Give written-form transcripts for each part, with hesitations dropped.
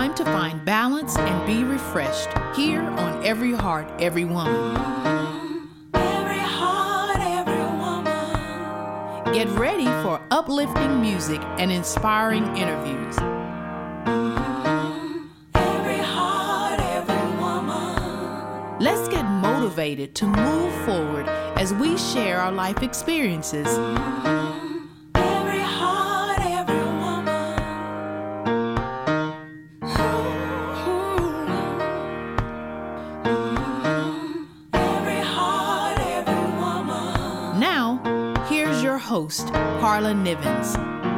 time to find balance and be refreshed here on Every Heart, Every Woman. Every heart, every woman. Get ready for uplifting music and inspiring interviews. Every heart, every woman. Let's get motivated to move forward as we share our life experiences. Every heart, every woman. Every heart, every woman. Now, here's your host, Carla Nivens.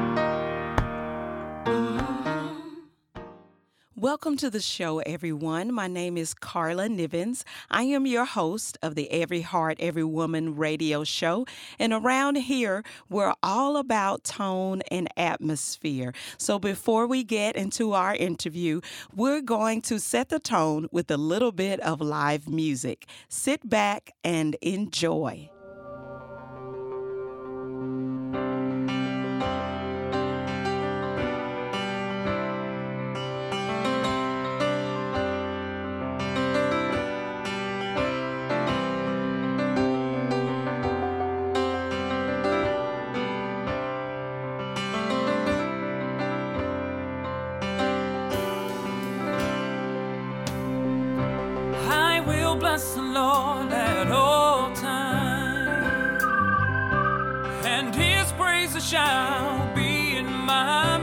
Welcome to the show, everyone. My name is Carla Nivens. I am your host of the Every Heart, Every Woman radio show. And around here, we're all about tone and atmosphere. So before we get into our interview, we're going to set the tone with a little bit of live music. Sit back and enjoy. Bless the Lord at all times, and His praises shall be in my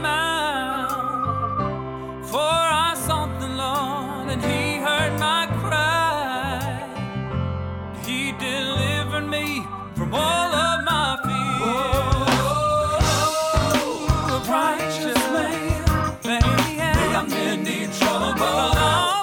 mouth. For I sought the Lord, and He heard my cry. He delivered me from all of my fears. A righteous man, may I'm in need trouble.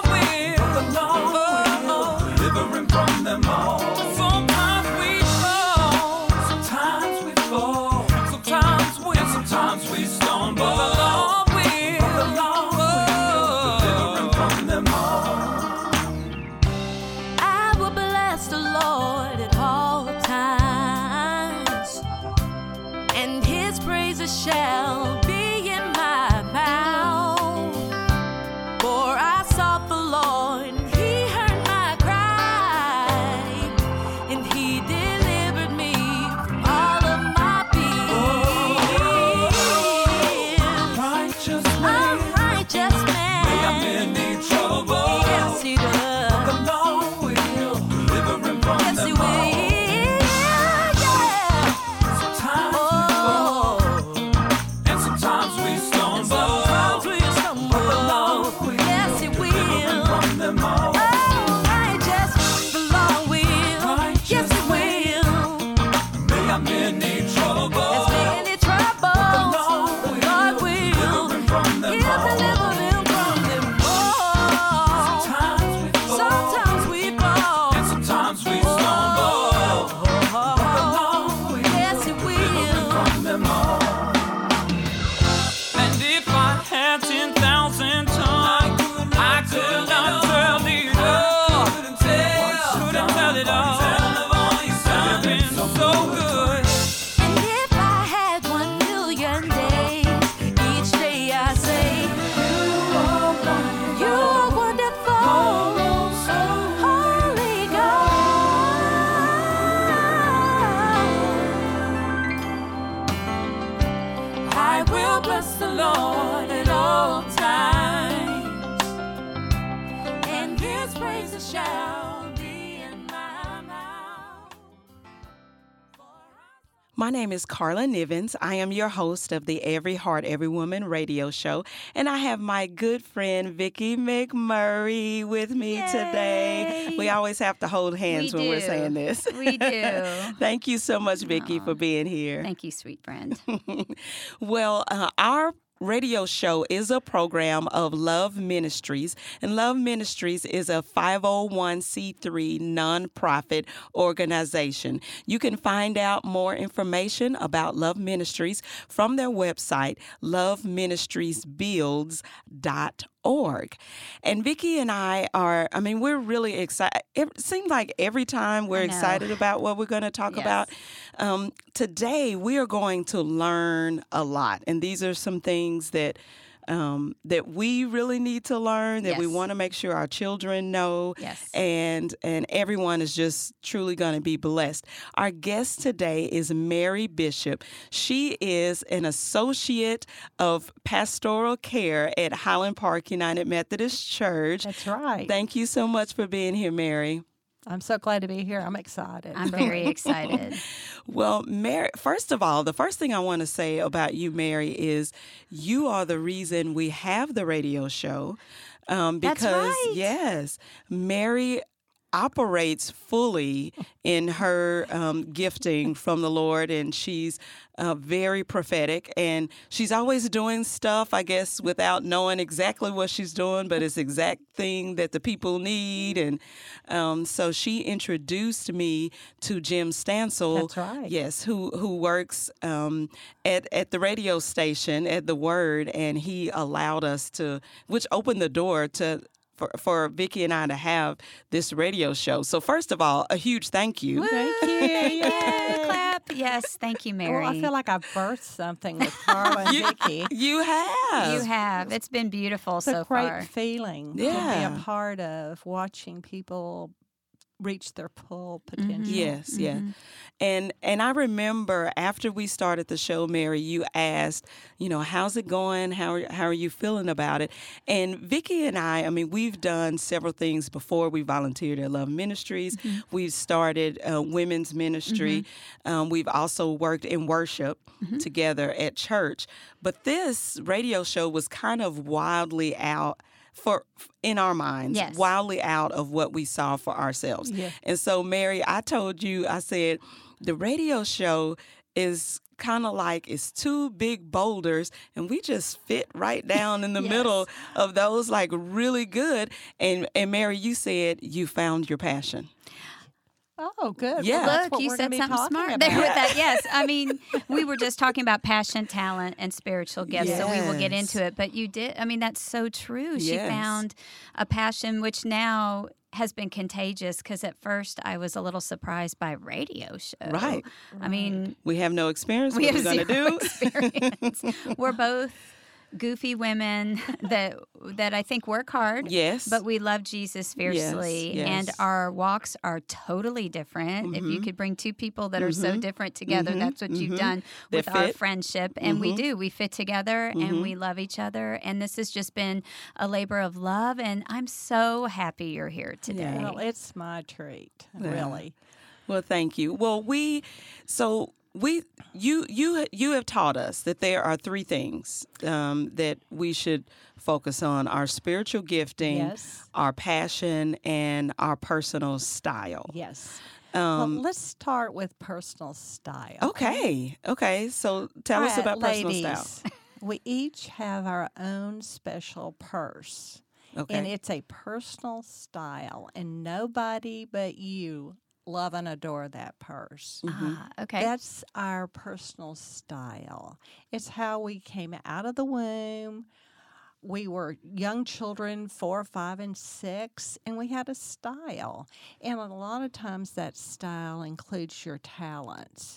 From them all. Sometimes we fall, sometimes we fall, sometimes we stumble. But the Lord will deliver from them all. I will bless the Lord at all times, and His praises shall be in my mouth. For I sought the Lord. My name is Carla Nivens. I am your host of the Every Heart, Every Woman radio show, and I have my good friend Vicki McMurray with me today. We always have to hold hands when we're saying this. We do. Thank you so much, Vicki, for being here. Thank you, sweet friend. Well, our radio show is a program of Love Ministries, and Love Ministries is a 501c3 nonprofit organization. You can find out more information about Love Ministries from their website, loveministriesbuilds.org. And Vicki and I we're really excited. It seems like every time we're excited about what we're going to talk about. Today, we are going to learn a lot. And these are some things that that we really need to learn, that we Yes. want to make sure our children know. Yes. And everyone is just truly going to be blessed. Our guest today is Mary Bishop. She is an associate of pastoral care at Highland Park United Methodist Church. That's right. Thank you so much for being here, Mary. I'm so glad to be here. I'm excited. I'm very excited. Well, Mary, first of all, the first thing I want to say about you, Mary, is you are the reason we have the radio show. Because, That's right. yes, Mary operates fully in her gifting from the Lord, and she's very prophetic, and she's always doing stuff, I guess, without knowing exactly what she's doing, but it's the exact thing that the people need. And so she introduced me to Jim Stansel. That's right. Yes, who works at the radio station at The Word, and he allowed us to, which opened the door to for Vicki and I to have this radio show. So first of all, a huge thank you. Thank you. Yay, clap. Yes, thank you, Mary. Well, I feel like I've birthed something with Carla and Vicki. You have. You have. It's been beautiful It's so a great far. feeling to Yeah. be a part of watching people reach their full potential. Yes, yeah. Mm-hmm. And I remember after we started the show, Mary, you asked, how's it going? How are you feeling about it? And Vicki and I mean, we've done several things before. We volunteered at Love Ministries. Mm-hmm. We've started women's ministry. We've also worked in worship Mm-hmm. together at church. But this radio show was kind of wildly out in our minds, Yes. wildly out of what we saw for ourselves. Yeah. And so, Mary, I told you, I said, the radio show is kind of like it's two big boulders, and we just fit right down in the Yes. middle of those, like really good. And Mary, you said you found your passion. Oh, good. Yeah. Well, that's Look, what you we're said gonna be something talking smart about. there with that. Yes, I mean, we were just talking about passion, talent, and spiritual gifts, so we will get Yes. into it. But you did, I mean, that's so true. She Yes. found a passion which now has been contagious, because at first I was a little surprised by radio show. Right. I mean, We have no experience. we What have we're going zero to do? experience. We're both goofy women that I think work hard. Yes. But we love Jesus fiercely, yes. and our walks are totally different. If you could bring two people that are so different together, that's what you've done That with our fit. friendship. And we do. We fit together, and we love each other. And this has just been a labor of love, and I'm so happy you're here today. Well, it's my treat, really. Well, thank you. Well, you have taught us that there are three things that we should focus on: our spiritual gifting, Yes. our passion, and our personal style. Yes. Well, let's start with personal style. Okay. So tell us All right, about personal ladies, style. We each have our own special purse. Okay. And it's a personal style, and nobody but you love and adore that purse. Okay. That's our personal style. It's how we came out of the womb. We were young children, 4, 5, and 6, and we had a style. And a lot of times that style includes your talents.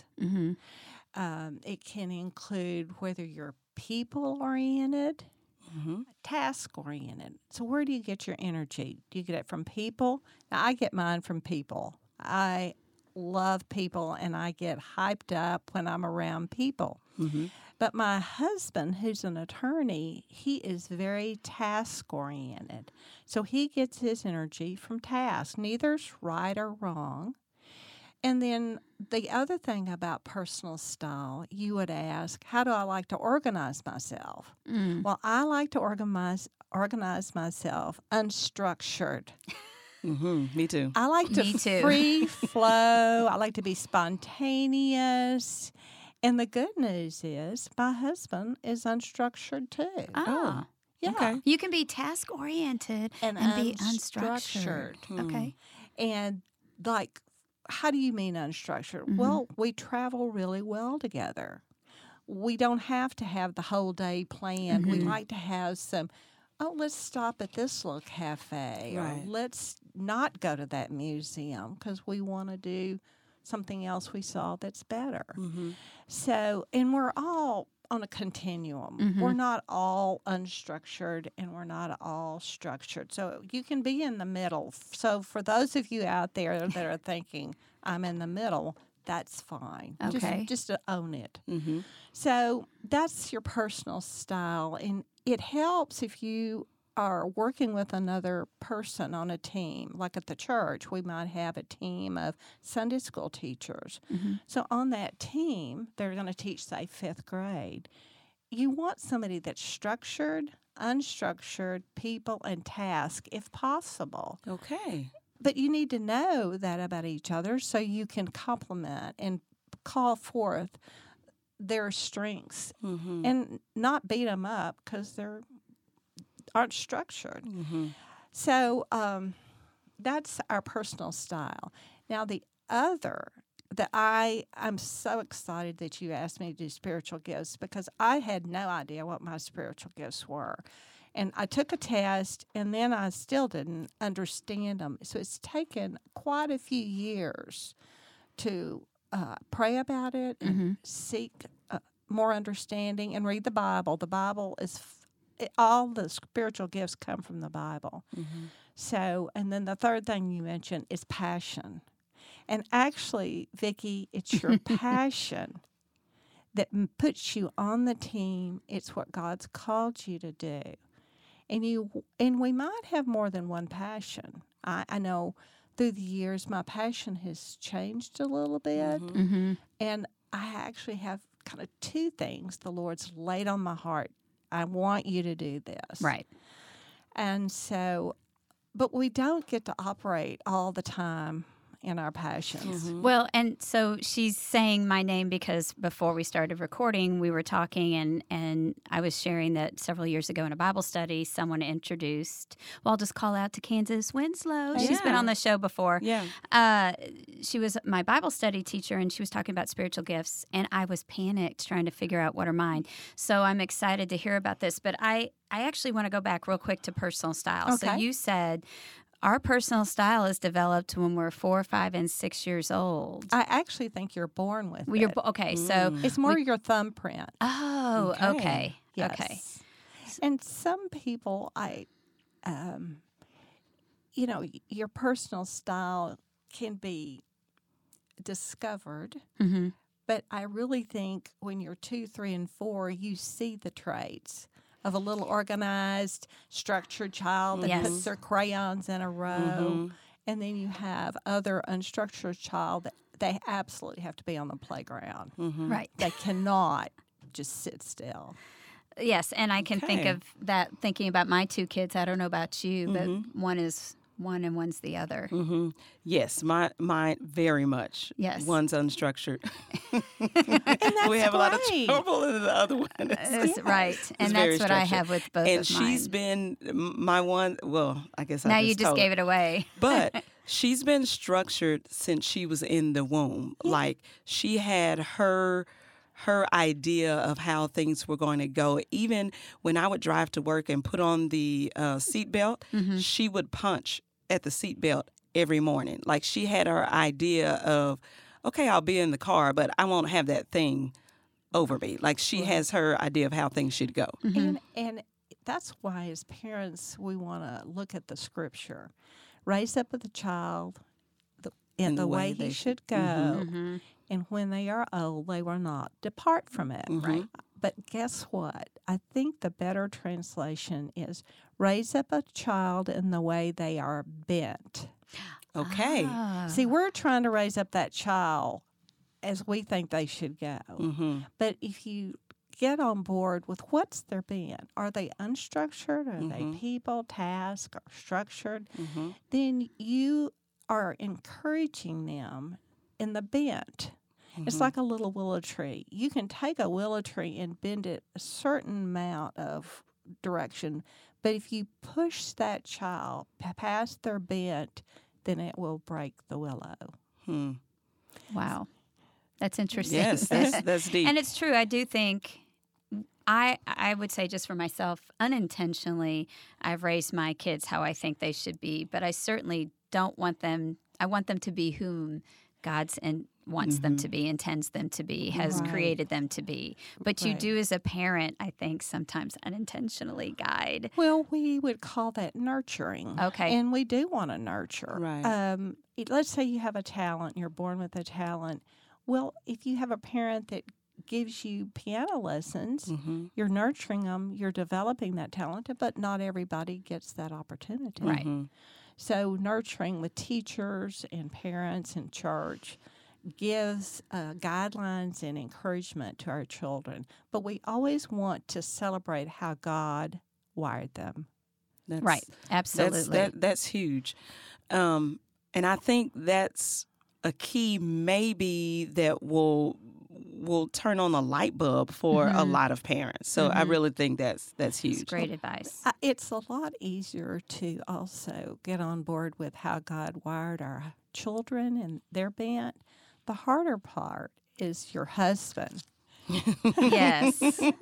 It can include whether you're people-oriented, task-oriented. So where do you get your energy? Do you get it from people? Now, I get mine from people. I love people, and I get hyped up when I'm around people. But my husband, who's an attorney, he is very task-oriented. So he gets his energy from tasks. Neither's right or wrong. And then the other thing about personal style, you would ask, how do I like to organize myself? Well, I like to organize myself unstructured. Me too. I like to Me too. free flow. I like to be spontaneous. And the good news is my husband is unstructured too. Oh. Yeah. Okay. You can be task oriented and be unstructured. unstructured. Okay. And like, how do you mean unstructured? Well, we travel really well together. We don't have to have the whole day planned. We like to have some, let's stop at this little cafe, Right. or let's not go to that museum because we want to do something else we saw that's better. So, and we're all on a continuum. We're not all unstructured and we're not all structured. So you can be in the middle. So for those of you out there that are thinking, I'm in the middle, that's fine. Okay. Just to own it. So that's your personal style. And it helps if you are working with another person on a team. Like at the church, we might have a team of Sunday school teachers. So on that team, they're going to teach, say, 5th grade. You want somebody that's structured, unstructured, people, and task, if possible. Okay. But you need to know that about each other so you can complement and call forth their strengths and not beat them up because they're aren't structured. So that's our personal style. Now the other that I'm so excited that you asked me to do spiritual gifts because I had no idea what my spiritual gifts were. And I took a test, and then I still didn't understand them. So it's taken quite a few years to pray about it and seek more understanding and read the Bible. The Bible is all the spiritual gifts come from the Bible. So, and then the third thing you mentioned is passion. And actually, Vicki, it's your passion that puts you on the team. It's what God's called you to do. And we might have more than one passion. I know through the years my passion has changed a little bit. And I actually have kind of 2 things the Lord's laid on my heart. I want you to do this. Right. And so, but we don't get to operate all the time in our passions. Well, and so she's saying my name because before we started recording, we were talking and I was sharing that several years ago in a Bible study, someone introduced, well, I'll just call out to Candace Winslow. She's been on the show before. She was my Bible study teacher and she was talking about spiritual gifts and I was panicked trying to figure out what are mine. So I'm excited to hear about this, but I actually want to go back real quick to personal style. Okay. So you said our personal style is developed when we're 4, 5, and 6 years old. I actually think you're born with it. Okay, so It's more your thumbprint. oh, okay, Yes. okay. And some people, your personal style can be discovered, but I really think when you're 2, 3, and 4, you see the traits of a little organized, structured child that puts their crayons in a row. And then you have other unstructured child that they absolutely have to be on the playground. Right. They cannot just sit still. Yes, and I can think of that thinking about my 2 kids. I don't know about you, but one is one and one's the other. Yes, mine very much. Yes. One's unstructured. And that's We have a lot of great. trouble in the other one. Right, and very that's what I structured. have with both And of mine. she's been my one, well, I guess now I you just told gave her. it away. But she's been structured since she was in the womb. Like she had her idea of how things were going to go. Even when I would drive to work and put on the seatbelt, she would punch at the seatbelt every morning. Like she had her idea of, okay, I'll be in the car, but I won't have that thing over me. Like she has her idea of how things should go. And that's why as parents we want to look at the scripture. Raise up the child in the way he should go. And when they are old, they will not depart from it. Right. But guess what? I think the better translation is raise up a child in the way they are bent. Okay. See, we're trying to raise up that child as we think they should go. But if you get on board with what's their bent, are they unstructured? Are they people, task, or structured? Then you are encouraging them in the bent. It's like a little willow tree. You can take a willow tree and bend it a certain amount of direction, but if you push that child past their bent, then it will break the willow. Wow. That's interesting. Yes, that's deep. And it's true. I do think I would say just for myself, unintentionally, I've raised my kids how I think they should be, but I certainly don't want them. I want them to be whom God's wants them to be, intends them to be, has created them to be. But you do, as a parent, I think, sometimes unintentionally guide. Well, we would call that nurturing. Okay. And we do want to nurture. Right. Let's say you have a talent, you're born with a talent. Well, if you have a parent that gives you piano lessons, you're nurturing them, you're developing that talent, but not everybody gets that opportunity. Right. So nurturing with teachers and parents and church gives guidelines and encouragement to our children. But we always want to celebrate how God wired them. Right. Absolutely. That's huge. And I think that's a key maybe that will turn on a light bulb for a lot of parents. So I really think that's huge. That's great advice. It's a lot easier to also get on board with how God wired our children and their bent. The harder part is your husband. Yes.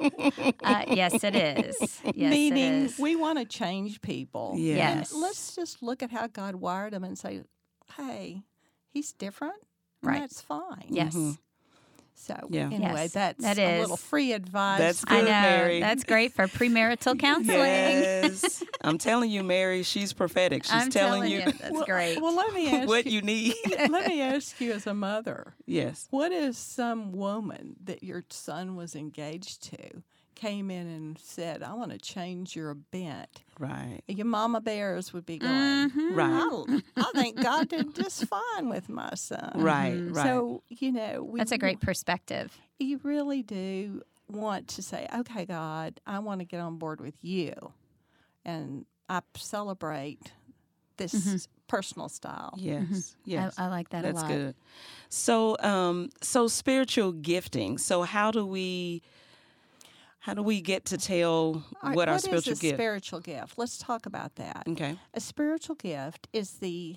Yes, it is. Yes, Meaning, it is. we want to change people. Yes. And let's just look at how God wired them and say, hey, he's different. And Right. that's fine. Yes. So, Yeah. anyway, Yes, that's that a is. little free advice. That's I good, know. Mary. That's great for premarital counseling. Yes. I'm telling you, Mary, she's prophetic. She's I'm telling you. That's Well, great. Well, let me ask what you. you need. Let me ask you, as a mother, Yes. what if some woman that your son was engaged to came in and said, I want to change your bent? Right. Your mama bears would be going, Mm-hmm. Right. I think God did just fine with my son. Right. Right. So, That's a great perspective. You really do want to say, okay, God, I want to get on board with you. And I celebrate this personal style. Yes. Yes. I like that That's a lot. good. So, so spiritual gifting. So how do we get to tell All right, what our what spiritual is a gift? spiritual gift? Let's talk about that. Okay. A spiritual gift is the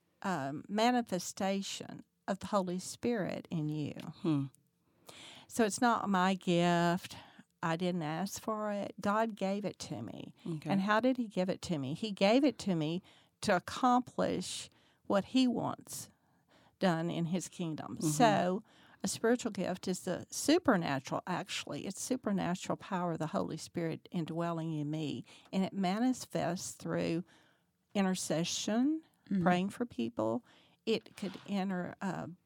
manifestation of the Holy Spirit in you. So it's not my gift. I didn't ask for it. God gave it to me. Okay. And how did he give it to me? He gave it to me to accomplish what he wants done in his kingdom. So a spiritual gift is the supernatural, actually. It's supernatural power of the Holy Spirit indwelling in me. And it manifests through intercession, praying for people. It could enter,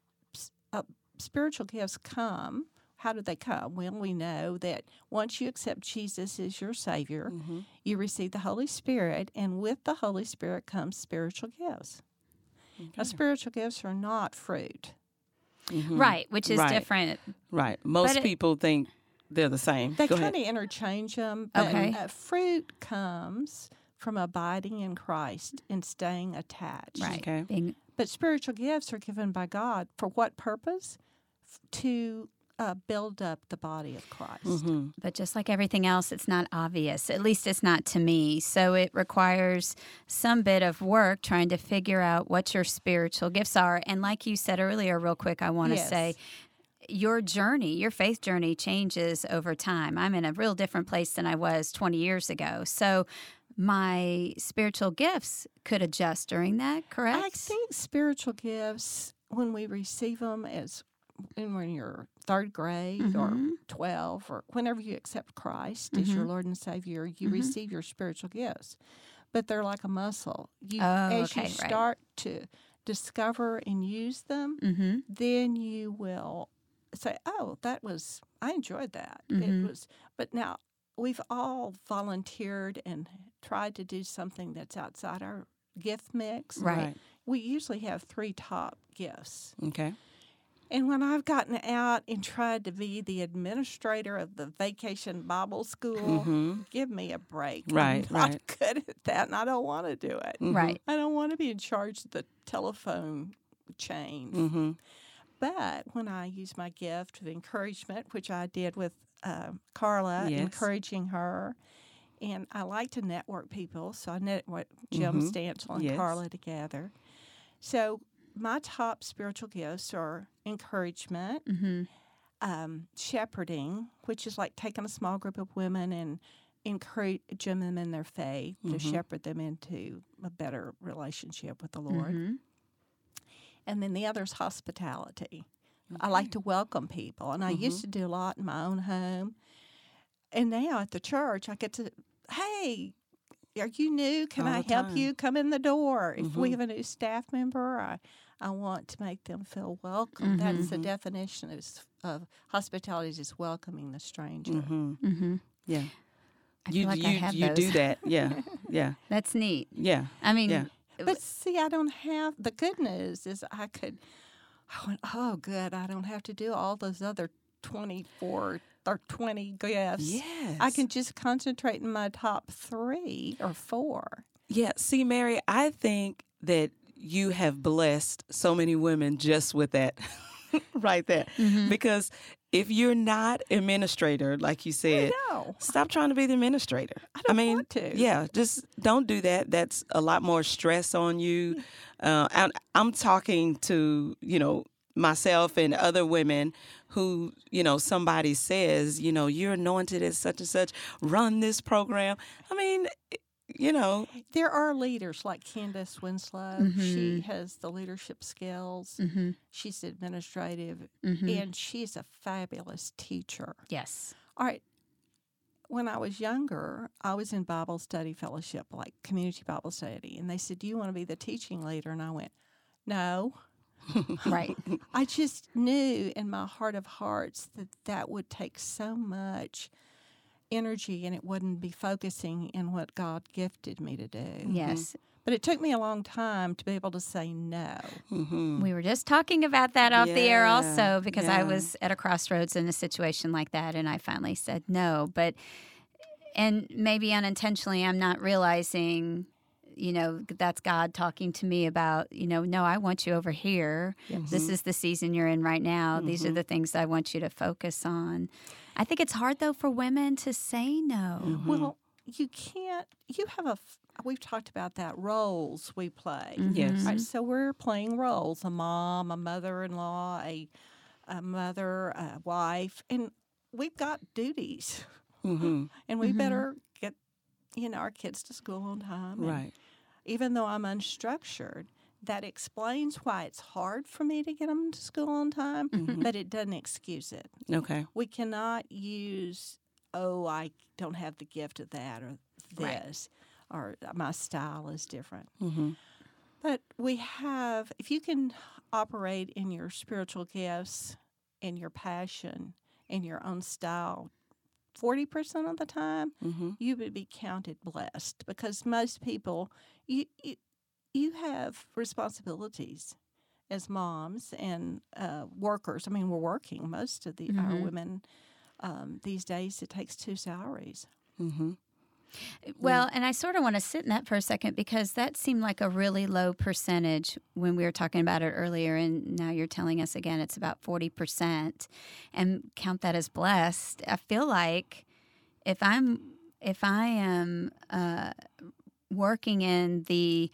spiritual gifts come. How do they come? Well, we know that once you accept Jesus as your Savior, you receive the Holy Spirit, and with the Holy Spirit comes spiritual gifts. Now, spiritual gifts are not fruit. Right, which is Right. different. Right. Most But people think they're the same. They Go kind ahead. of interchange them, but Okay. Fruit comes from abiding in Christ and staying attached. Right. Okay. But spiritual gifts are given by God for what purpose? To build up the body of Christ. But just like everything else, it's not obvious. At least it's not to me. So it requires some bit of work trying to figure out what your spiritual gifts are. And like you said earlier, real quick, I want to Yes. say your journey, your faith journey changes over time. I'm in a real different place than I was 20 years ago. So my spiritual gifts could adjust during that, correct? I think spiritual gifts, when we receive them when you're third grade or 12 or whenever you accept Christ as your Lord and Savior, you receive your spiritual gifts. But they're like a muscle. As you right. start to discover and use them, then you will say, oh, I enjoyed that. But now we've all volunteered and tried to do something that's outside our gift mix. Right. We usually have 3 top gifts. Okay. And when I've gotten out and tried to be the administrator of the vacation Bible school, give me a break. Right, I'm not right. good at that, and I don't want to do it. Right. I don't want to be in charge of the telephone chain. But when I use my gift of encouragement, which I did with Carla, Yes. encouraging her, and I like to network people, so I network Jim Stansel and Yes. Carla together. So my top spiritual gifts are encouragement, shepherding, which is like taking a small group of women and encouraging them in their faith to shepherd them into a better relationship with the Lord. And then the other is hospitality. I like to welcome people, and I used to do a lot in my own home. And now at the church, I get to, hey, are you new? Can All I the help time. you? Come in the door. If we have a new staff member, I want to make them feel welcome. That's the definition of hospitality, is welcoming the stranger. Yeah. I feel like I have you those. do that. Yeah. Yeah. That's neat. Yeah. I mean, Yeah. But see, I don't have, the good news is I went, oh, good, I don't have to do all those other 24 or 20 gifts. Yes. I can just concentrate in my top 3 or 4. Yeah. See, Mary, I think that you have blessed so many women just with that right there. Because if you're not administrator, like you said, No. stop trying to be the administrator. I don't mean, want to. Yeah, just don't do that. That's a lot more stress on you. I'm talking to, myself and other women who, somebody says, you're anointed as such and such, run this program. I mean, There are leaders like Candace Winslow. She has the leadership skills. She's administrative, and she's a fabulous teacher. yes. All right. When I was younger, I was in Bible study fellowship, like community Bible study, and they said, "Do you want to be the teaching leader?" And I went, "No." Right. I just knew in my heart of hearts that would take so much energy, and it wouldn't be focusing in what God gifted me to do. Yes. But it took me a long time to be able to say no. We were just talking about that off the air Yeah, also, because I yeah. was at a crossroads in a situation like that, and I finally said no. And maybe unintentionally, I'm not realizing, that's God talking to me about, no, I want you over here. This is the season you're in right now. These are the things I want you to focus on. I think it's hard, though, for women to say no. Well, you can't, we've talked about that, roles we play. Yes. Right, so we're playing roles, a mom, a mother-in-law, a mother, a wife, and we've got duties. And we better get, our kids to school on time. And Right. even though I'm unstructured, that explains why it's hard for me to get them to school on time, but it doesn't excuse it. Okay. We cannot use, I don't have the gift of that or this, or my style is different. But we have, if you can operate in your spiritual gifts and your passion and your own style 40% of the time, you would be counted blessed, because most people, you have responsibilities as moms and workers. I mean, we're working. Most of our women these days, it takes 2 salaries. Well, and I sort of want to sit in that for a second, because that seemed like a really low percentage when we were talking about it earlier, and now you're telling us again it's about 40%, and count that as blessed. I feel like if I am working in the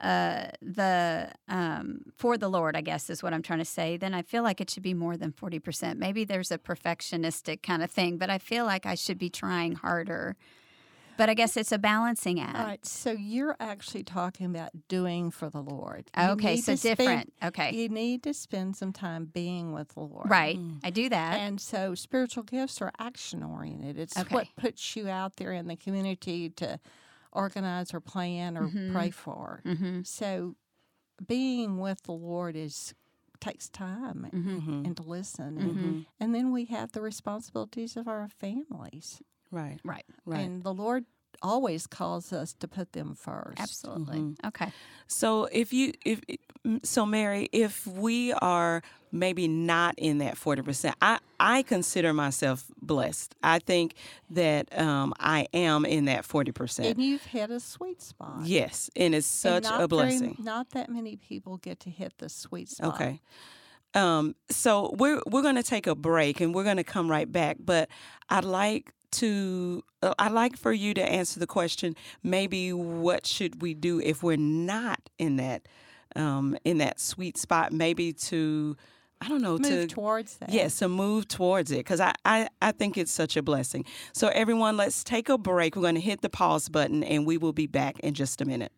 for the Lord, I guess is what I'm trying to say, then I feel like it should be more than 40%. Maybe there's a perfectionistic kind of thing, but I feel like I should be trying harder. But I guess it's a balancing act. All right, so you're actually talking about doing for the Lord. Okay, so different. Okay. You need to spend some time being with the Lord. Right. I do that. And so spiritual gifts are action-oriented. It's what puts you out there in the community to organize or plan or pray for. So being with the Lord takes time and to listen. And then we have the responsibilities of our families. Right. Right. Right. And the Lord always calls us to put them first. Absolutely. Okay. So Mary, if we are maybe not in that 40%, I consider myself blessed. I think that I am in that 40%. And you've hit a sweet spot. Yes, and it's such a blessing. Not that many people get to hit the sweet spot. Okay. So we're going to take a break, and we're going to come right back. But I'd like for you to answer the question, maybe what should we do if we're not in that sweet spot, maybe to, I don't know, move towards that. Yes, to move towards it, because I think it's such a blessing. So everyone, let's take a break. We're going to hit the pause button, and we will be back in just a minute.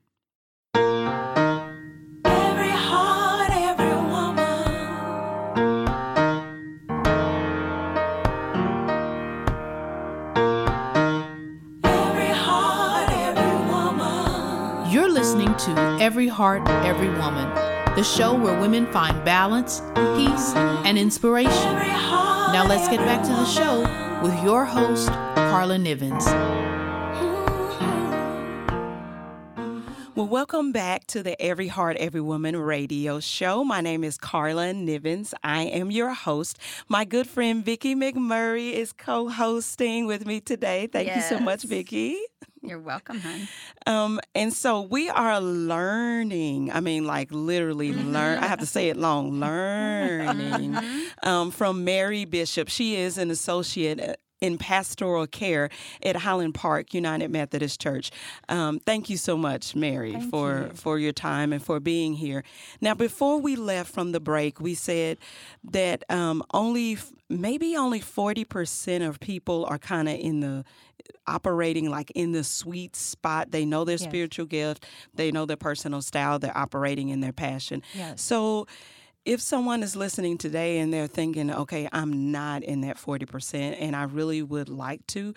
Every heart, every woman. You're listening to Every Heart, Every Woman, the show where women find balance, peace, and inspiration. Now let's get back to the show with your host, Carla Nivens. Well, welcome back to the Every Heart, Every Woman radio show. My name is Carla Nivens. I am your host. My good friend Vicki McMurray is co-hosting with me today. Thank you so much, Vicki. You're welcome, hon. And so we are learning. I mean, like literally learn. I have to say it long. Learning from Mary Bishop. She is an associate in pastoral care at Highland Park United Methodist Church. Thank you so much, Mary, for your time and for being here. Now, before we left from the break, we said that maybe only 40% of people are kind of operating like in the sweet spot. They know their spiritual gift. They know their personal style. They're operating in their passion. Yes. So if someone is listening today and they're thinking, okay, I'm not in that 40% and I really would like to,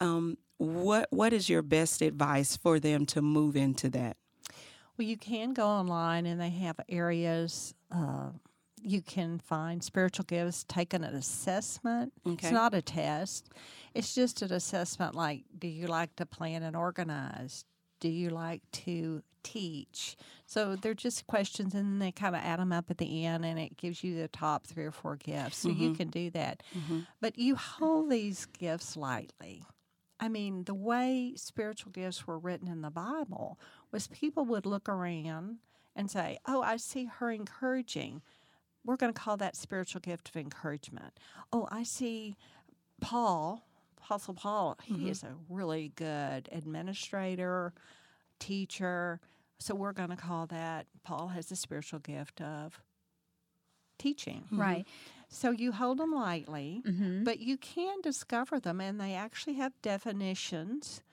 what is your best advice for them to move into that? Well, you can go online and they have areas. You can find spiritual gifts, take an assessment. Okay. It's not a test. It's just an assessment like, do you like to plan and organize? Do you like to teach? So they're just questions, and then they kind of add them up at the end, and it gives you the top 3 or 4 gifts. So you can do that. But you hold these gifts lightly. I mean, the way spiritual gifts were written in the Bible was people would look around and say, oh, I see her encouraging. We're going to call that spiritual gift of encouragement. Oh, I see Paul, Apostle Paul. He is a really good administrator, teacher. So we're going to call that Paul has the spiritual gift of teaching. Right. So you hold them lightly, but you can discover them, and they actually have definitions.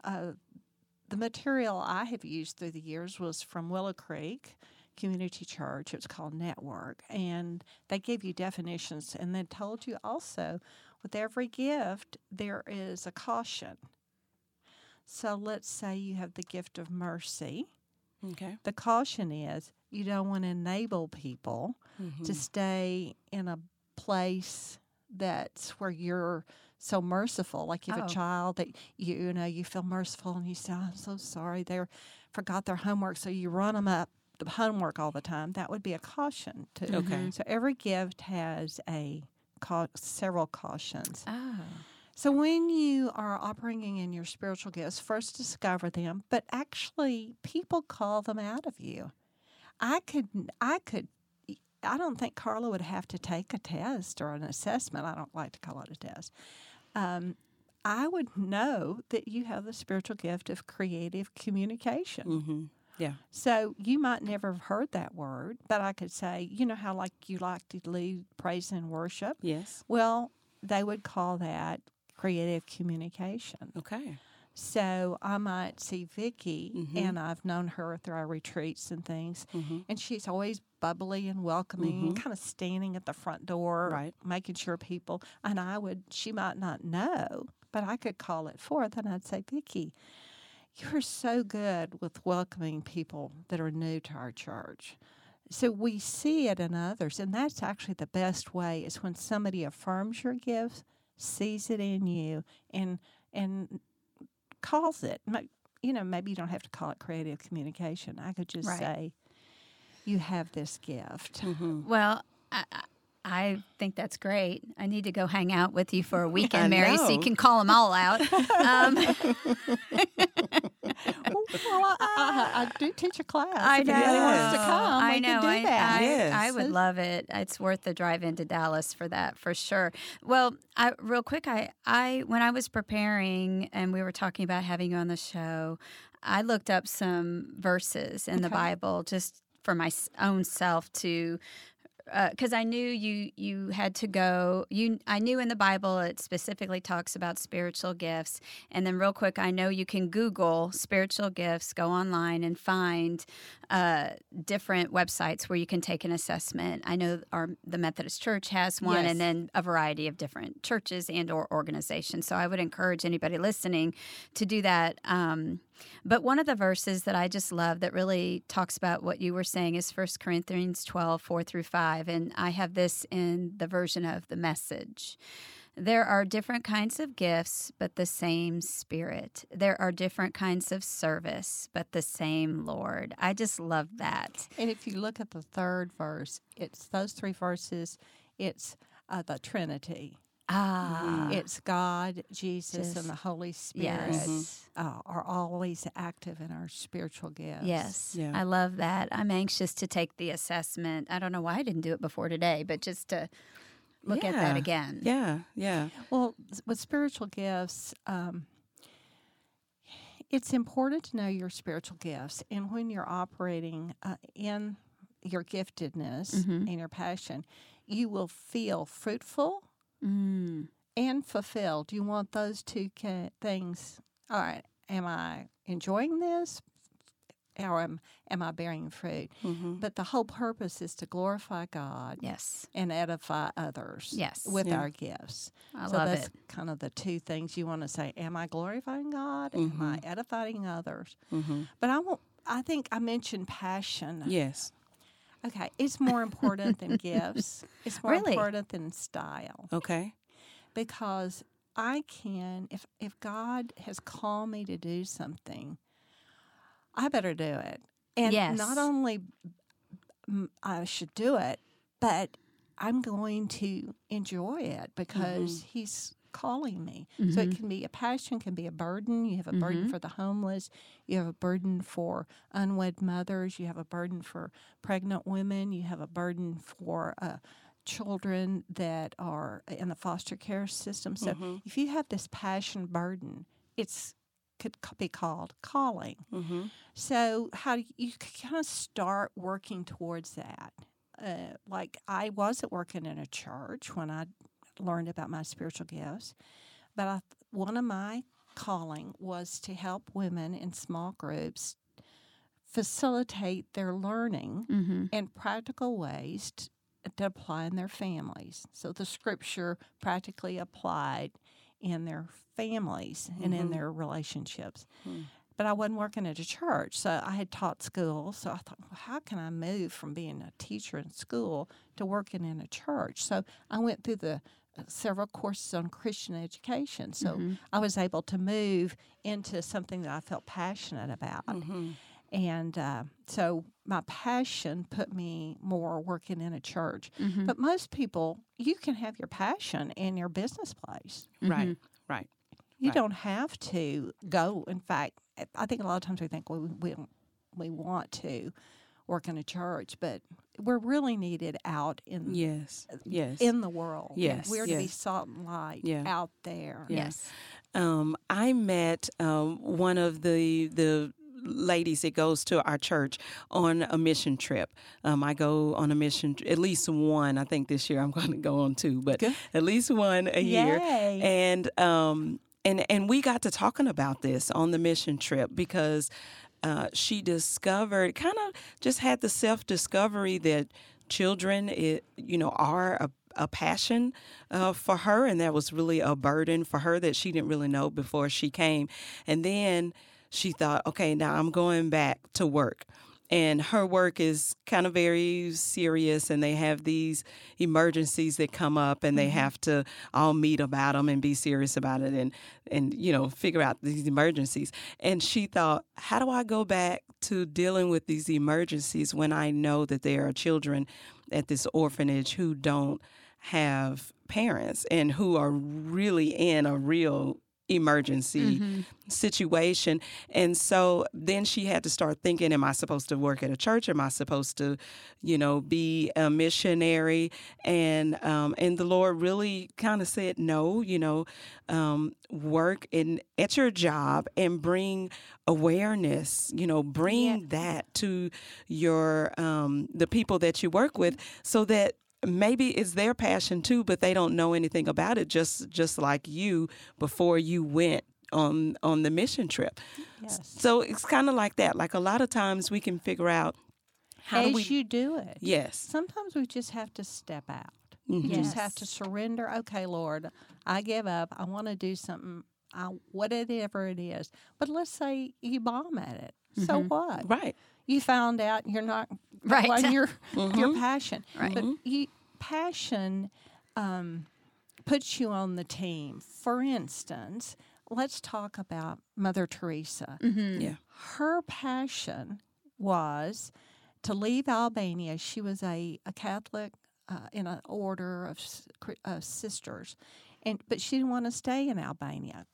The material I have used through the years was from Willow Creek Community Church. It's called Network, and they give you definitions, and they told you also with every gift there is a caution. So let's say you have the gift of mercy. Okay. The caution is you don't want to enable people to stay in a place that's where you're so merciful. Like you have a child that you feel merciful and you say, I'm so sorry, they forgot their homework, so you run them up the homework all the time. That would be a caution too. Okay. So every gift has several cautions. Oh. So when you are operating in your spiritual gifts, first discover them, but actually people call them out of you. I don't think Carla would have to take a test or an assessment. I don't like to call it a test. I would know that you have the spiritual gift of creative communication. Yeah. So you might never have heard that word, but I could say, you know how you like to lead praise and worship? Yes. Well, they would call that creative communication. Okay. So I might see Vicki, and I've known her through our retreats and things, and she's always bubbly and welcoming, kind of standing at the front door, making sure people, and she might not know, but I could call it forth, and I'd say, Vicki, you're so good with welcoming people that are new to our church. So we see it in others, and that's actually the best way is when somebody affirms your gifts, sees it in you, and calls it. Maybe you don't have to call it creative communication. I could just say, you have this gift. Well, I think that's great. I need to go hang out with you for a weekend, Mary, so you can call them all out. Well, I do teach a class. I If know. anybody wants to come, we can do that. Yes. I would love it. It's worth the drive into Dallas for that, for sure. Well, real quick, I when I was preparing and we were talking about having you on the show, I looked up some verses in the Bible just for my own self to because I knew you had to go. I knew in the Bible it specifically talks about spiritual gifts. And then real quick, I know you can Google spiritual gifts, go online and find different websites where you can take an assessment. I know the Methodist Church has one, and then a variety of different churches and or organizations. So I would encourage anybody listening to do that. But one of the verses that I just love that really talks about what you were saying is 1 Corinthians 12, 4 through 5. And I have this in the version of the Message. There are different kinds of gifts, but the same Spirit. There are different kinds of service, but the same Lord. I just love that. And if you look at the third verse, it's those three verses, it's the Trinity. It's God, Jesus, and the Holy Spirit are always active in our spiritual gifts. Yes, Yeah. I love that. I'm anxious to take the assessment. I don't know why I didn't do it before today, but just to look at that again. Yeah. Well, with spiritual gifts, it's important to know your spiritual gifts. And when you're operating in your giftedness and your passion, you will feel fruitful and fulfilled. You want those two things. All right, am I enjoying this? Or am I bearing fruit? But the whole purpose is to glorify God Yes. and edify others Yes. with our gifts. I So love that's it. kind of the two things you want to say. Am I glorifying God? Am I edifying others? But I think I mentioned passion. Yes. Okay, it's more important than gifts. It's more Really? important than style. Okay. Because I can, if God has called me to do something, I better do it. And Yes. not only I should do it, but I'm going to enjoy it because He's calling me. So it can be a passion, can be a burden. You have a burden for the homeless. You have a burden for unwed mothers. You have a burden for pregnant women. You have a burden for children that are in the foster care system. So if you have this passion burden, could be called calling. So how do you kind of start working towards that? Like I wasn't working in a church when I learned about my spiritual gifts, but one of my calling was to help women in small groups facilitate their learning in practical ways to apply in their families. So the scripture practically applied in their families and in their relationships. But I wasn't working at a church, so I had taught school. So I thought, well, how can I move from being a teacher in school to working in a church? So I went through the several courses on Christian education. So I was able to move into something that I felt passionate about. And so my passion put me more working in a church. But most people, you can have your passion in your business place. Right. You don't have to go. In fact, I think a lot of times we think we want to work in a church, but we're really needed out in in the world. Yes, We're to be salt and light out there. Yes. I met one of the ladies that goes to our church on a mission trip. I go on a mission, at least one. I think this year I'm going to go on two, but at least one a year. Yay. And we got to talking about this on the mission trip because she discovered, kind of just had the self-discovery that children, are a passion for her, and that was really a burden for her that she didn't really know before she came. And then she thought, okay, now I'm going back to work. And her work is kind of very serious, and they have these emergencies that come up, and they have to all meet about them and be serious about it and figure out these emergencies. And she thought, how do I go back to dealing with these emergencies when I know that there are children at this orphanage who don't have parents and who are really in a real emergency situation? And so then she had to start thinking, am I supposed to work at a church? Am I supposed to, be a missionary? And the Lord really kind of said, no, work at your job and bring awareness, bring that to your the people that you work with, so that maybe it's their passion too, but they don't know anything about it, just like you before you went on the mission trip. Yes. So it's kind of like that. Like a lot of times we can figure out how As do we. you do it. Yes. Sometimes we just have to step out. You just have to surrender. Okay, Lord, I give up. I want to do something whatever it is. But let's say you bomb at it. So what? Right. You found out you're not Right. on your passion. Right. But passion puts you on the team. For instance, let's talk about Mother Teresa. Yeah. Her passion was to leave Albania. She was a Catholic in an order of sisters. But she didn't want to stay in Albania.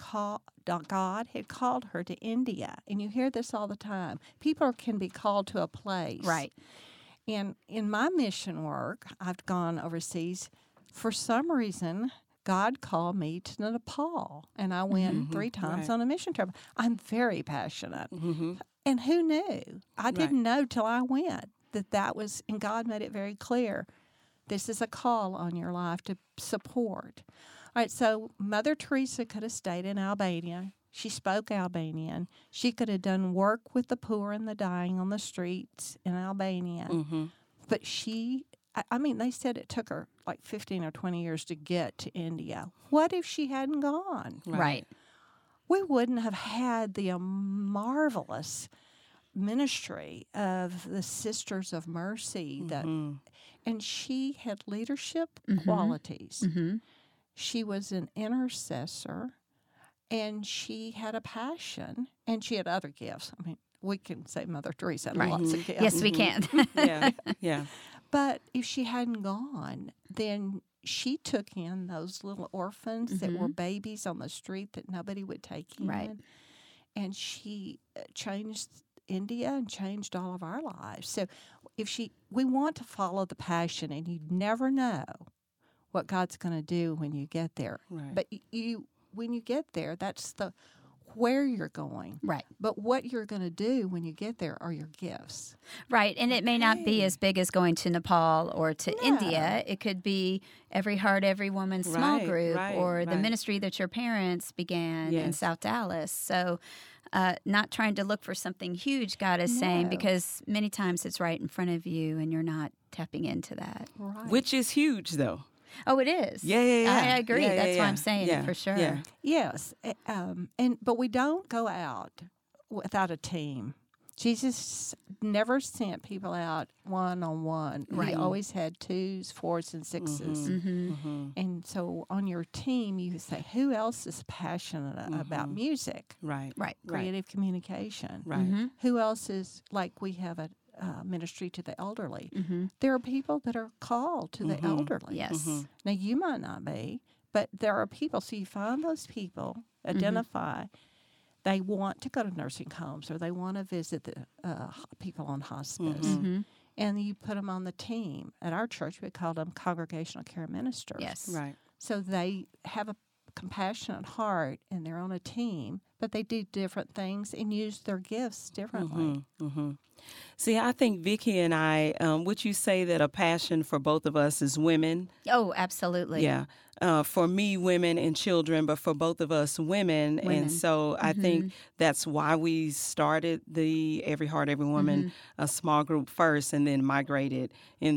God had called her to India. And you hear this all the time. People can be called to a place. Right. And in my mission work, I've gone overseas. For some reason, God called me to Nepal. And I went 3 times on a mission trip. I'm very passionate. And who knew? I didn't know till I went that was, and God made it very clear. This is a call on your life to support. All right, so Mother Teresa could have stayed in Albania. She spoke Albanian. She could have done work with the poor and the dying on the streets in Albania. But they said it took her like 15 or 20 years to get to India. What if she hadn't gone? Right. We wouldn't have had the marvelous ministry of the Sisters of Mercy. And she had leadership qualities. She was an intercessor, and she had a passion, and she had other gifts. I mean, we can say Mother Teresa had lots of gifts. Yes, we can. Yeah. But if she hadn't gone, then she took in those little orphans that were babies on the street that nobody would take in. Right. And she changed India and changed all of our lives. So we want to follow the passion, and you never know what God's going to do when you get there. Right. But when you get there, that's where you're going. Right. But what you're going to do when you get there are your gifts. Right. And it may not be as big as going to Nepal or to India. It could be Every Heart, Every Woman small group or the ministry that your parents began in South Dallas. So not trying to look for something huge, God is saying, because many times it's right in front of you and you're not tapping into that. Right. Which is huge, though. Oh, it is. Yeah. I agree. Yeah, That's why I'm saying it for sure. Yeah. Yes. But we don't go out without a team. Jesus never sent people out one-on-one. Right. He always had 2s, 4s, and 6s. And so on your team, you say, who else is passionate about music? Right. Creative communication. Right. Who else is, like we have a ministry to the elderly. There are people that are called to the elderly. Yes. Now, you might not be, but there are people. So you find those people, identify. They want to go to nursing homes or they want to visit the people on hospice. And you put them on the team. At our church, we call them congregational care ministers. Yes. Right. So they have a compassionate heart and they're on a team, but they do different things and use their gifts differently. See, I think Vicki and I, would you say that a passion for both of us is women? Oh, absolutely. Yeah. For me, women and children, but for both of us, women. And so I think that's why we started the Every Heart, Every Woman a small group first and then migrated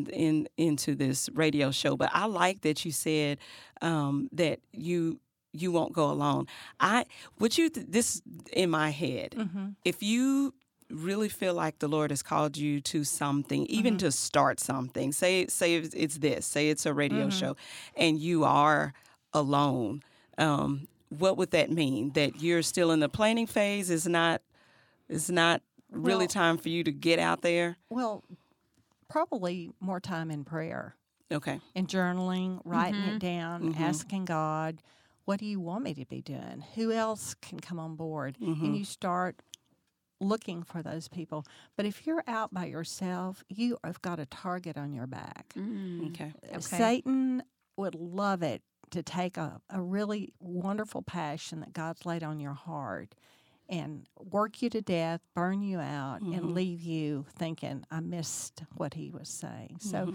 into this radio show. But I like that you said that you won't go alone. This in my head, if you really feel like the Lord has called you to something, even to start something, say it's a radio show, and you are alone, what would that mean? That you're still in the planning phase? Is not really time for you to get out there? Well, probably more time in prayer. Okay. And journaling, writing it down, asking God, what do you want me to be doing? Who else can come on board? And you start looking for those people. But if you're out by yourself, you have got a target on your back. Okay. Satan would love it to take a really wonderful passion that God's laid on your heart and work you to death, burn you out, and leave you thinking, I missed what he was saying. So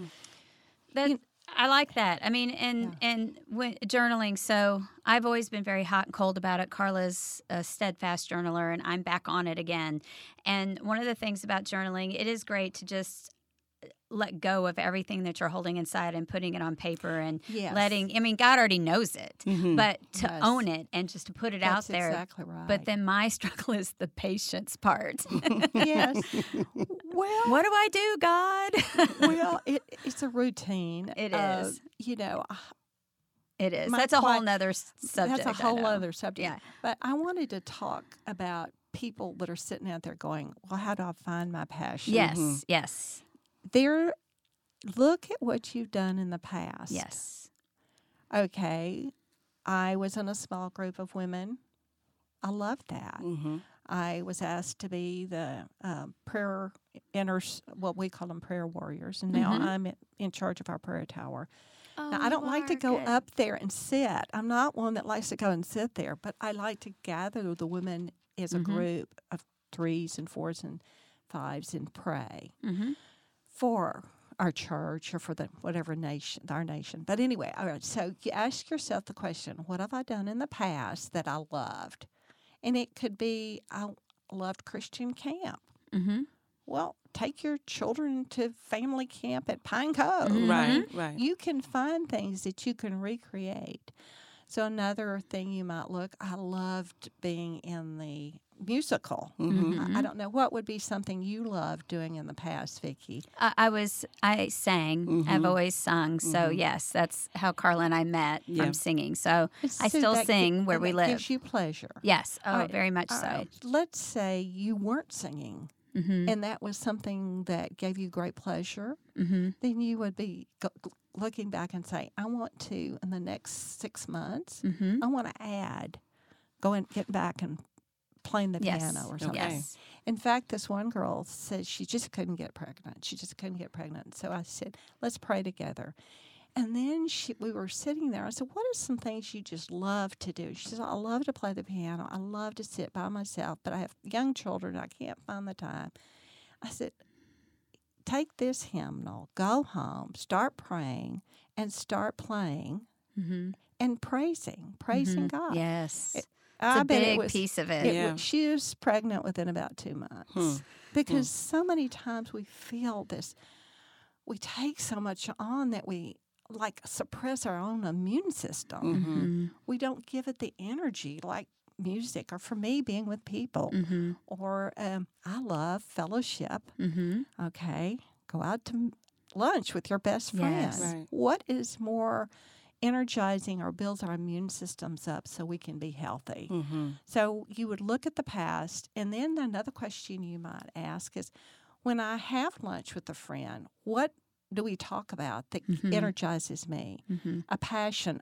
I like that. I mean, and when journaling, so I've always been very hot and cold about it. Carla's a steadfast journaler, and I'm back on it again. And one of the things about journaling, it is great to just let go of everything that you're holding inside and putting it on paper and Yes. God already knows it, but to Yes. own it and just to put it out That's there. exactly right. But then my struggle is the patience part. Yes. Well, What do I do, God? well, it's a routine. It is. You know, It is. My That's a whole quiet- nother subject. that's a I whole know. other subject. Yeah. But I wanted to talk about people that are sitting out there going, well, how do I find my passion? Yes. Yes. Look at what you've done in the past. Yes. Okay. I was in a small group of women. I loved that. I was asked to be the what we call them prayer warriors, and now I'm in charge of our prayer tower. Now, I don't like to go up there and sit. I'm not one that likes to go and sit there, but I like to gather the women as a group of 3s and 4s and 5s and pray for our church or for whatever nation, our nation. But anyway, all right, so you ask yourself the question, what have I done in the past that I loved? And it could be, I loved Christian camp. Well, take your children to family camp at Pine Cove. Right. You can find things that you can recreate. So another thing you might look, I loved being in the musical. I don't know, what would be something you loved doing in the past, Vicki? I sang. I've always sung. So yes, that's how Carla and I met from singing. So I still that sing where we live. Gives you pleasure. Yes. Oh, All right. very much All so. right. Let's say you weren't singing, and that was something that gave you great pleasure. Then you would be looking back and say, I want to, in the next 6 months, I want to go and get back and playing the piano or something. Yes. In fact, this one girl said she just couldn't get pregnant. So I said, let's pray together. And then we were sitting there. I said, what are some things you just love to do? She said, I love to play the piano. I love to sit by myself, but I have young children. I can't find the time. I said, take this hymnal, go home, start praying, and start playing and praising God. Yes. It's I a bet big it was, piece of it. She was pregnant within about 2 months because so many times we feel this. We take so much on that we suppress our own immune system. We don't give it the energy like music, or for me, being with people, or I love fellowship. Okay, go out to lunch with your best friend. Yes. Right. What is more energizing or builds our immune systems up so we can be healthy? So you would look at the past, and then another question you might ask is, when I have lunch with a friend, what do we talk about that energizes me? A passion,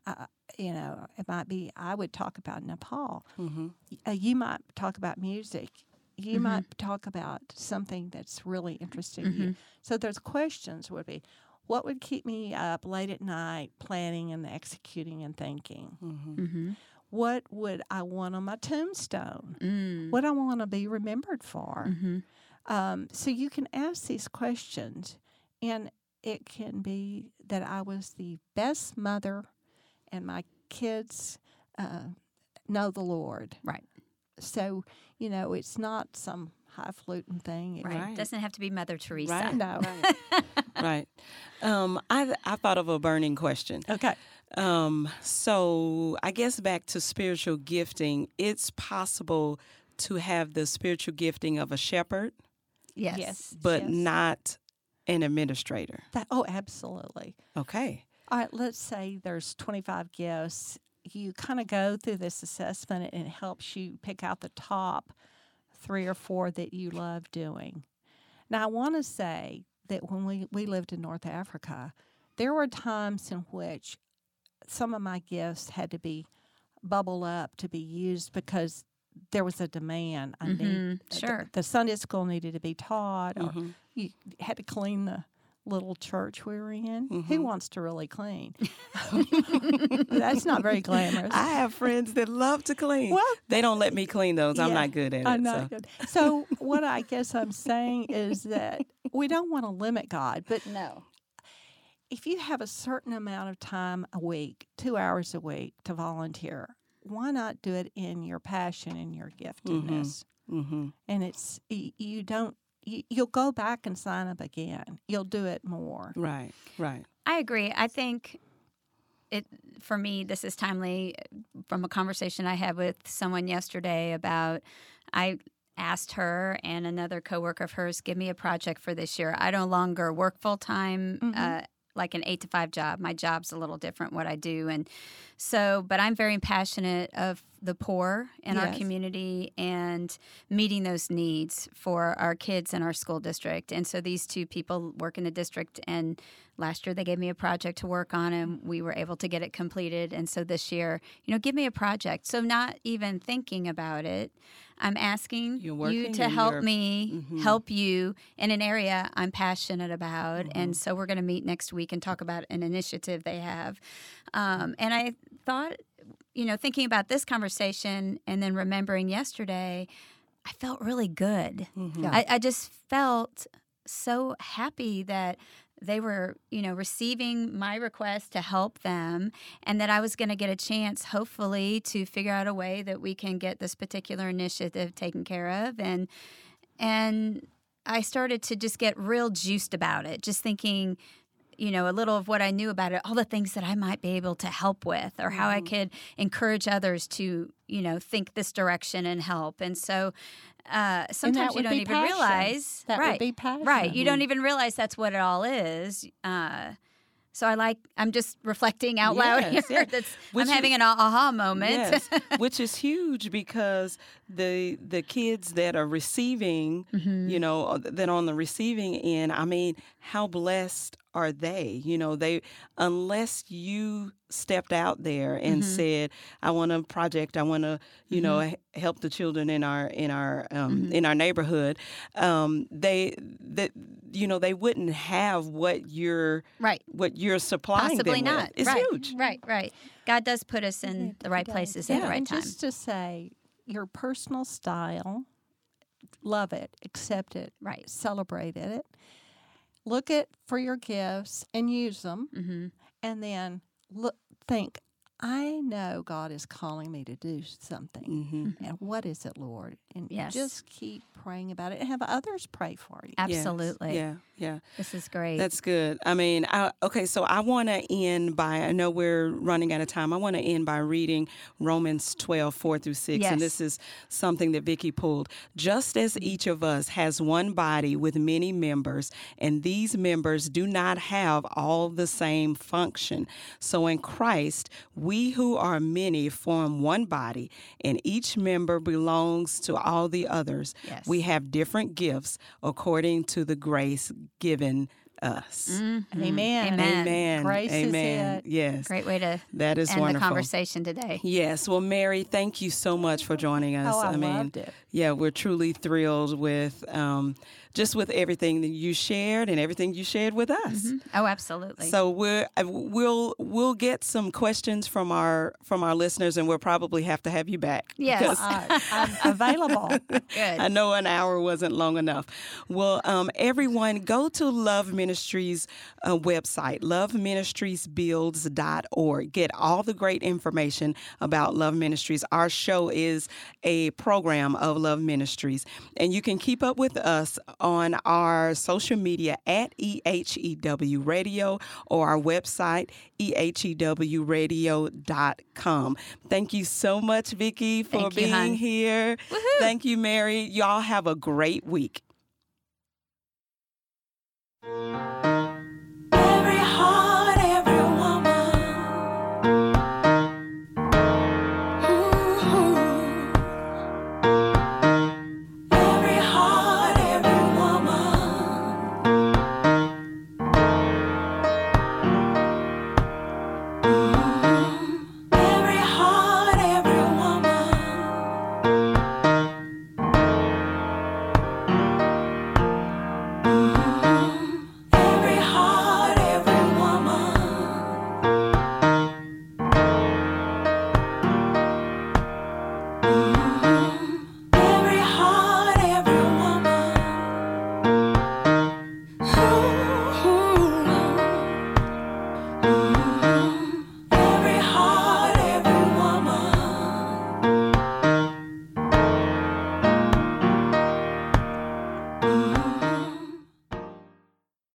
it might be, I would talk about Nepal. You might talk about music. You might talk about something that's really interesting to you. So those questions would be, what would keep me up late at night planning and executing and thinking? What would I want on my tombstone? What I want to be remembered for? So you can ask these questions, and it can be that I was the best mother and my kids know the Lord. Right. So, it's not some highfalutin thing. Right. It doesn't have to be Mother Teresa. Right. No. Right. I thought of a burning question. Okay. So I guess back to spiritual gifting, it's possible to have the spiritual gifting of a shepherd, Yes. but not an administrator. Absolutely. Okay. All right, let's say there's 25 gifts. You kind of go through this assessment, and it helps you pick out the top 3 or 4 that you love doing. Now, I want to say that when we lived in North Africa, there were times in which some of my gifts had to be bubble up to be used because there was a demand. I need Sure. the Sunday school needed to be taught, or you had to clean the little church we were in. Who wants to really clean? That's not very glamorous. I have friends that love to clean. Well, they don't let me clean those. I'm Yeah, not good at it. I'm not so. good. So what I guess I'm saying is that we don't want to limit God, but No. if you have a certain amount of time a week, 2 hours a week to volunteer, why not do it in your passion and your giftedness? And you'll go back and sign up again. You'll do it more. Right. I agree. I think for me, this is timely from a conversation I had with someone yesterday about, I asked her and another coworker of hers, give me a project for this year. I no longer work full time, like an 8 to 5 job. My job's a little different, what I do. And so, but I'm very passionate of the poor in our community and meeting those needs for our kids in our school district. And so these two people work in the district, and last year they gave me a project to work on, and we were able to get it completed. And so this year, give me a project. So not even thinking about it, I'm asking you to help me help you in an area I'm passionate about. And so we're going to meet next week and talk about an initiative they have. And I thought, thinking about this conversation and then remembering yesterday, I felt really good. I just felt so happy that they were, receiving my request to help them, and that I was going to get a chance, hopefully, to figure out a way that we can get this particular initiative taken care of. And I started to just get real juiced about it, just thinking, a little of what I knew about it, all the things that I might be able to help with, or how I could encourage others to, think this direction and help. And so sometimes you don't even realize. That would be passion. Right. You don't even realize that's what it all is. So I'm just reflecting out loud here. I'm having an aha moment. Yes, which is huge, because the kids that are receiving, that on the receiving end, I mean, how blessed are they? Unless you stepped out there and said, I want a project, I want to, help the children in our neighborhood, they wouldn't have what you're supplying Possibly them not. with. It's huge. Right. God does put us in the right places at the right time. Just to say, your personal style, love it, accept it, celebrate it. Look for your gifts and use them, and then think, I know God is calling me to do something. And what is it, Lord? And just keep praying about it and have others pray for you. Absolutely. Yes. Yeah. This is great. That's good. I mean, so I want to end by, I know we're running out of time. I want to end by reading Romans 12:4-6. Yes. And this is something that Vicki pulled. Just as each of us has one body with many members, and these members do not have all the same function. So in Christ, we who are many form one body, and each member belongs to all the others. Yes. We have different gifts according to the grace given us. Amen. Grace is it. Yes. Great way to that is end wonderful. the conversation today. Yes. Well, Mary, thank you so much for joining us. I loved it. Yeah, we're truly thrilled with just with everything that you shared and everything you shared with us. Oh, absolutely. So we'll get some questions from our listeners, and we'll probably have to have you back. Yes. I'm available. Good. I know an hour wasn't long enough. Well, everyone, go to Love Ministries website, loveministriesbuilds.org. Get all the great information about Love Ministries. Our show is a program of Love Ministries, and you can keep up with us on our social media at EHEW Radio or our website, ehewradio.com. Thank you so much, Vicki, for being here. Woohoo. Thank you, Mary. Y'all have a great week.